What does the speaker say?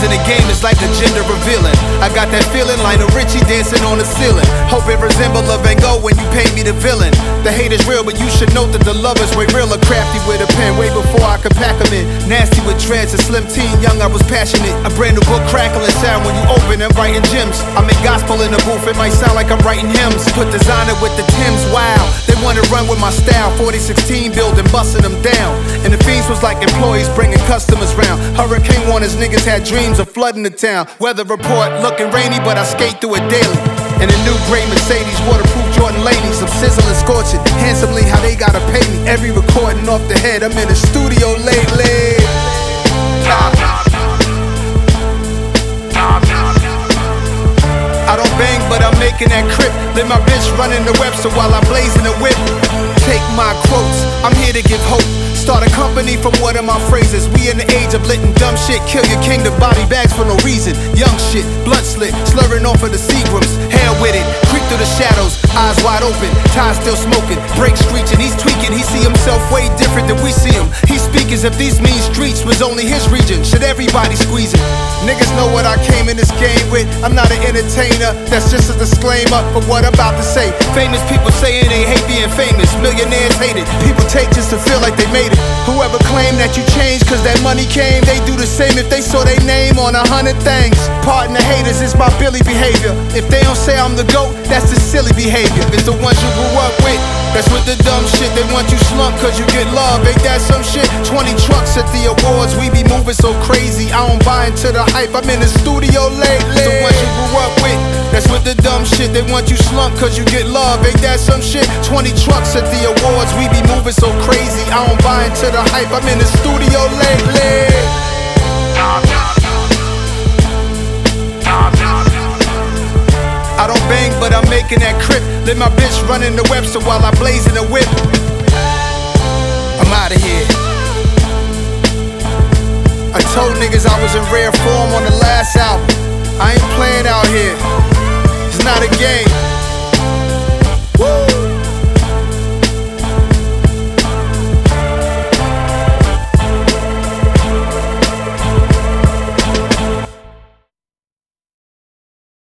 in the game is like a gender revealing. I got that feeling like a Richie dancing on the ceiling. Hope it resemble a Van Gogh when you paint me the villain. The hate is real, but you should note that the love is way realer. Crafty with a pen, way before I could pack them in. Nasty with dreads, a slim teen, young I was passionate. A brand new book crackling sound when you open and writing gems. I make gospel in the booth, it might sound like I'm writing hymns. Put designer with the Timbs, wow. They wanna run with my style. 4016 building, busting them down. And the fiends was like employees bringing customers round. Hurricane warners, niggas had dreams of flooding the town. Weather report looking rainy, but I skate through it daily. In a new gray Mercedes, waterproof Jordan ladies. I'm sizzling, scorching, handsomely how they gotta pay me. Every recording off the head, I'm in the studio lately. I don't bang, but I'm making that crip. Let my bitch run in the Webster while I'm blazing the whip. Take my quotes, I'm here to give hope. Start a company from one of my phrases. We in the age of lit and dumb shit. Kill your kingdom, body bags for no reason. Young shit, blood slit, slurring off of the Seagrams. Hair with it, creep through the shadows, eyes wide open, ties still smoking, brakes screeching. He's tweaking, he see himself way different than we see him. He speak as if these mean streets was only his region. Should everybody squeeze it? Niggas know what I came in this game with. I'm not an entertainer, that's just a disclaimer for what I'm about to say. Famous people saying they hate being famous. Millionaires hate it, people take just to feel like they made it. Whoever claimed that you changed cause that money came, they do the same if they saw their name on 100 things. Pardon the haters, it's my Billy behavior. If they don't say I'm the GOAT, that's the silly behavior. It's the ones you grew up with, that's with the dumb shit. They want you slump cause you get love, ain't that some shit? 20 trucks at the awards, we be moving so crazy. I don't buy into the hype, I'm in the studio lately. The ones you grew up with, that's with the dumb shit. They want you slump cause you get love, ain't that some shit? 20 trucks at the awards, we be moving so crazy. I don't buy into the hype, I'm in the studio lately. I don't bang, but I'm making that crip. Let my bitch run in the Webster while I blaze in the whip. I'm outta here. I told niggas I was in rare form on the last album. I ain't playing out here. It's not a game.